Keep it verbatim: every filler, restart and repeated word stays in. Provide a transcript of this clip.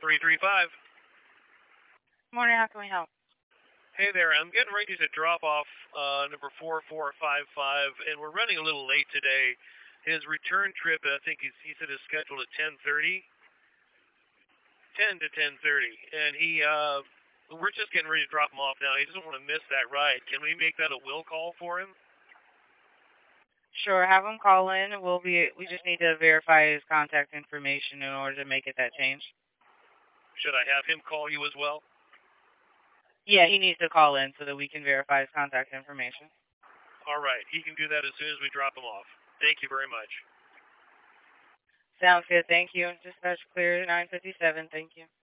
three three five. Morning, how can we help? Hey there, I'm getting ready to drop off uh, number four four five five, and we're running a little late today. His return trip, I think he's, he said is scheduled at ten thirty. ten to ten thirty, and he, uh, we're just getting ready to drop him off now. He doesn't want to miss that ride. Can we make that a will call for him? Sure, have him call in. We'll be. We just need to verify his contact information in order to make it that change. Should I have him call you as well? Yeah, he needs to call in so that we can verify his contact information. All right, he can do that as soon as we drop him off. Thank you very much. Sounds good. Thank you. Dispatch clear nine fifty-seven. Thank you.